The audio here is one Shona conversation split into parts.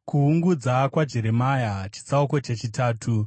Kuungudza kwaJeremia. Chitsauko chechitatu.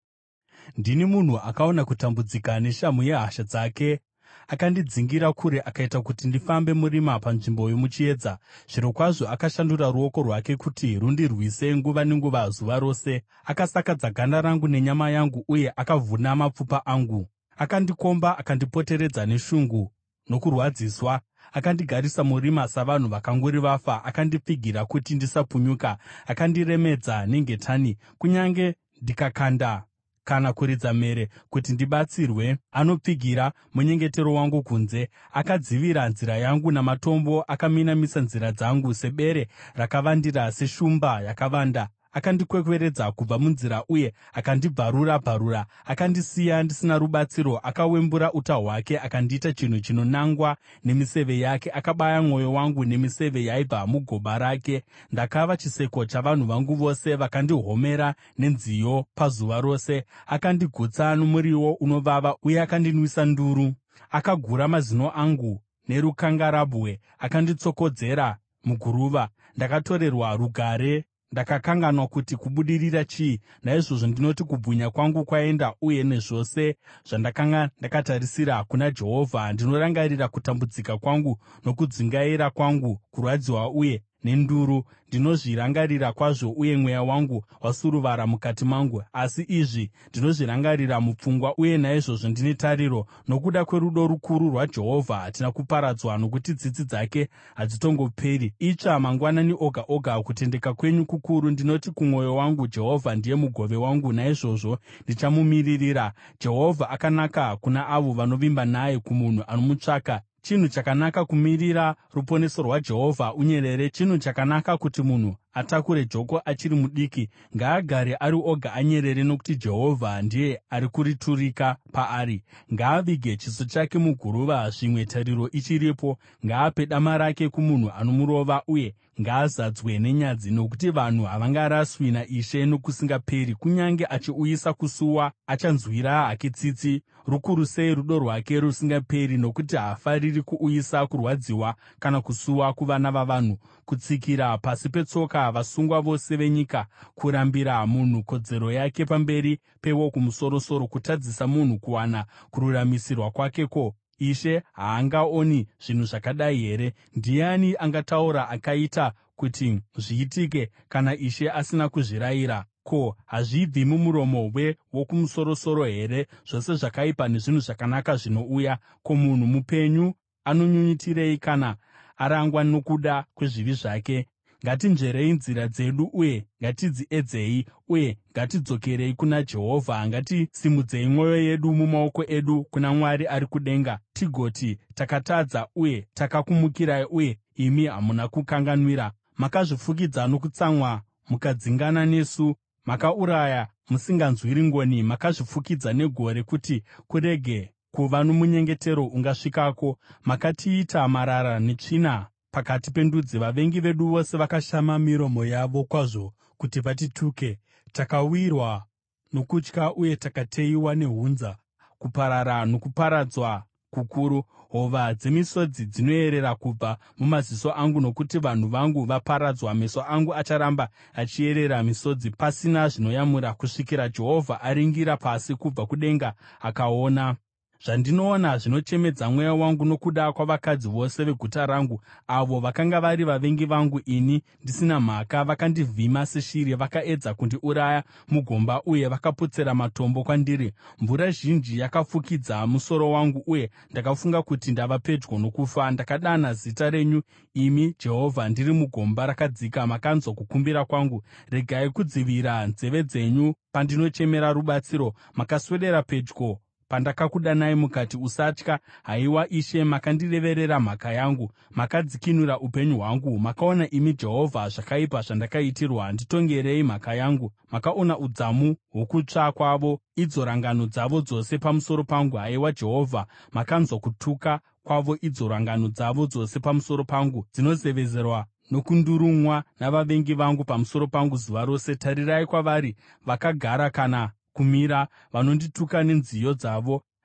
Ndini munhu akaona kutambudzika neshamhu yehasha dzake. Akandidzingira kure akaita kuti ndifambe murima panzvimbo yomuchiedza. Zvirokwazvo akashandura ruoko rwake kuti rundirwise nguva nenguva zuva rose. Akasakadza ganda rangu nenyama yangu uye akavhuna mapfupa angu. Akandikomba akandipoteredza neshungu nokurwadziswa. Akandigarisa murima savanhu vakanguri vafa. Akandipfigira kuti ndisapunyuka. Akandiremedza nengetani. Kunyange ndikakanda kana kuridza mhere kuti ndibatsirwe, anopfigira munyengetero wangu kunze. Akadzivira nzira yangu namatombo, akaminamisa nzira dzangu sebere rakavandira, seshumba yakavanda. Akandikwekweredza kubva munzira uye akandibvarura-bvarura. Akandisiya ndisina rubatsiro. Akawembura uta hwake akandiita chinhu chinonangwa nemiseve yake. Akabaya mwoyo wangu nemiseve yaibva mugoba rake. Ndakava chiseko chavanhu vangu vose, vakandihomera nenziyo pazuva rose. Akandigutsa nomuriwo unovava uye akandinwisa nduru. Akagura mazino angu nerukangarabwe, akanditsokodzera muguruva. Ndakatorerwa rugare, ndakakanganwa kuti kubudirira chii. Naizvozvo ndinoti kubwinya kwangu kwaenda, uye nezvose zvandakanga ndakatarisira kuna Jehovha. Ndinorangarira kutambudzika kwangu nokudzungaira kwangu, kurwadziwa uye nenduru. Ndinozvirangarira kwazvo, uye mweya wangu wasuruvara mukati mangu. Asi izvi ndinozvirangarira mupfungwa, uye naizvozvo ndine tariro. Nokuda kwerudo rukuru rwaJehovha hatina kuparadzwa, nokuti tsitsi dzake hadzitongoperi. Itsva mangwanani oga oga, kutendeka kwenyu kukuru. Ndinoti kumwoyo wangu, Jehovha ndiye mugove wangu, naizvozvo ndichamumiririra. Jehovha akanaka kuna avo vanovimba naye, kumunhu anomutsvaka. Chinhu chakanaka kumirira ruponeso rwaJehovha unyerere. Chinhu chakanaka kuti munhu atakure joko achiri mudiki. Ngaagare ari oga anyerere, nokuti Jehovha ndiye ari kuriturika paari. Ngaavige chiso chake muguruva, zvimwe tariro ichiripo. Ngaape dama rake kumunhu anomurova, uye ngaazadzwe nenyadzi. Nokuti vanhu havangaraswi naIshe nokusingaperi. Kunyange achiuyisa kusuwa, achanzwira hake tsitsi. Rukuru sei rudo rwake rusingaperi! Nokuti haafariri kuuyisa kurwadziwa kana kusuwa kuvana vavanhu. Kutsikira pasi petsoka vasungwa vose venyika. Kurambira munhu kodzero yake pamberi peWokumusoro-soro. Kutadzisa munhu kuwana kururamisirwa kwake-ko, Ishe haangaoni zvinhu zvakadai here? Ndiani angataura akaita kuti zviitike kana Ishe asina kuzvirayira? Ko, hazvibvi mumuromo weWokumusoro-soro here zvose zvakaipa nezvinhu zvakanaka zvinouya? Ko, munhu mupenyu anonyunyutirei kana arangwa nokuda kwezvivi zvake? Ngatinzverei nzira dzedu uye ngatidziedzei, uye ngatidzokerei kuna Jehovha. Ngatisimudzei mwoyo yedu mumaoko edu kuna Mwari ari kudenga, tigoti, takatadza uye takakumukirai, uye imi hamuna kukanganwira. Makazvifukidza nokutsamwa mukadzingana nesu. Makauraya musinganzwiri ngoni. Makazvifukidza negore kuti kurege kuva nomunyengetero ungasvikako. Makatiita marara netsvina pakati pendudzi. Vavengi vedu vose vakashama miromo yavo kwazvo kuti vatituke. Takawirwa nokutya uye takateyiwa nehunza, kuparara nokuparadzwa kukuru. Hova dzemisodzi dzinoyerera kubva mumaziso angu, nokuti vanhu vangu vaparadzwa. Meso angu acharamba achiyerera misodzi, pasina zvinoyamura, kusvikira Jehovha aringira pasi kubva kudenga akaona. Zvandinoona zvinochemedza mweya wangu nokuda kwavakadzi vose veguta rangu, avo vakanga vari vavengi vangu ini ndisina mhaka. Vakandivhima seshiri, vakaedza kundiuraya mugomba, uye vakapotsera matombo kwandiri. Mvura zhinji yakafukidza musoro wangu, uye ndakafunga kuti ndava pedyo nokufa. Ndakadana zita renyu, imi Jehovha, ndiri mugomba rakadzika. Makanzwa kukumbira kwangu. Regai kudzivira nzeve dzenyu pandinochemera rubatsiro. Makaswedera pedyo pandakakudanai mukati, usatya. Haiwa Ishe, makandireverera mhaka yangu. Makadzikinura upenyu hwangu. Makaona, imi Jehovha, zvakaipa zvandakaitirwa. Nditongerei mhaka yangu. Makaona udzamu hwokutsva kwavo, idzo rangano dzavo dzose pamusoro pangu. Haiwa Jehovha, makanzwa kutuka kwavo, idzo rangano dzavo dzose pamusoro pangu. Dzinozevezerwa nokundurumwa navavengi vangu pamusoro pangu zuva rose. Tarirai kwavari vakagara kana kumira, vanondituka nenziyo dzavo.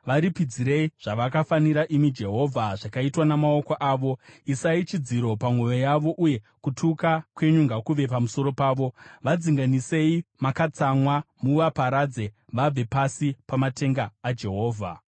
Varipidzirei zvavakafanira, imi Jehovha, zvakaitwa namaoko avo. Isai chidziro pamwoyo yavo, uye kutuka kwenyu ngakuve pamusoro pavo. Vadzinganisei makatsamwa, muvaparadze vabve pasi pamatenga aJehovha.